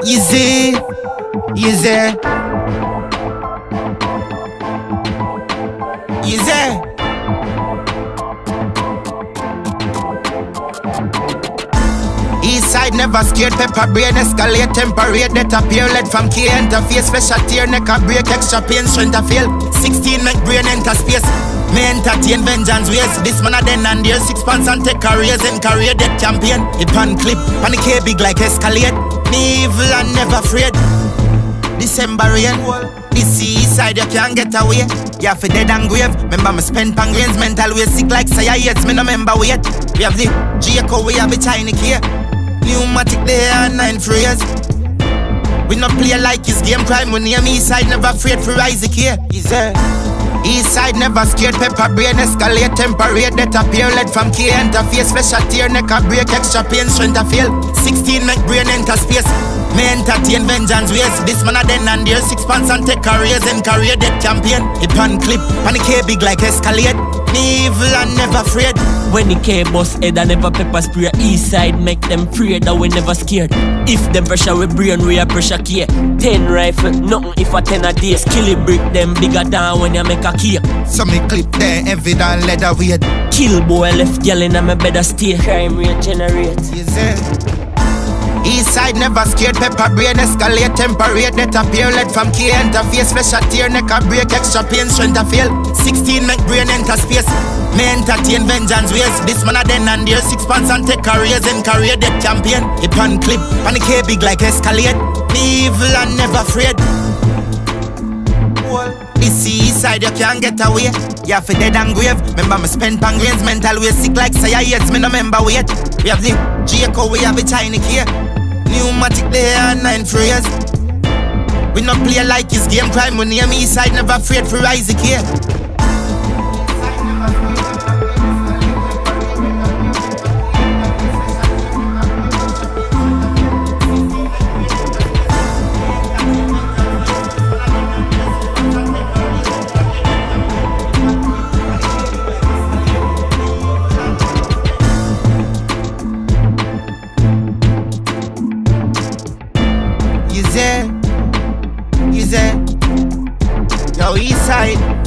Easy, easy, easy. Eastside never scared, pepper brain escalate, temperate, that appear, lead from key interface, special tear, neck a break, extra pain, strength a fail. 16 make brain enter space. Me entertain vengeance ways. This man a den and there 6 pounds and take careers and career dead champion. It pan clip, panic big like escalate. Me evil and never afraid. December rain, this east side you can't get away. You for dead and grave. Remember me spend pangrains, mental way sick like say yes. Me no remember wait. We have the Jaco, we have the tiny key. Pneumatic there and 9 phrase. We no play like his game crime. We name east side never afraid for Isaac here. East side never scared, pepper brain escalate, temperate, that appear, lead from key interface, special tear, neck a break, extra pain, strength a fail. 16 make brain enter space. Me entertain vengeance ways. This man a den and there 6 pounds and take careers and career dead champion. It pan clip, panic big like escalate. Me evil and never afraid. When the K bust head and never pepper spray, east side make them afraid that we never scared. If them pressure we brain, we a pressure key. 10 rifle, nothing if a 10 a day. Skilly brick them bigger down when you make a key. So me clip there, heavy than leather weight. Kill boy left girl in a me better stay. Crime rate generate. East side never scared, pepper brain escalate, temperate, that appear, lead from key interface, special tear, neck a break, extra pain, strength a fail. 16 make brain enter space. Me entertain vengeance ways. This man a den and there 6 pounds and take careers and career dead champion. It pan clip, panic big like escalate. Me evil and never afraid. This east side you can't get away. You for dead and grave. Remember me spend pangrains, mental way sick like say yes. Me no remember wait. We have the Jaco, we have the tiny key. Pneumatic there and 9 phrase. We no play like his game crime. We name east side never afraid for Isaac here. Easy, yo east side.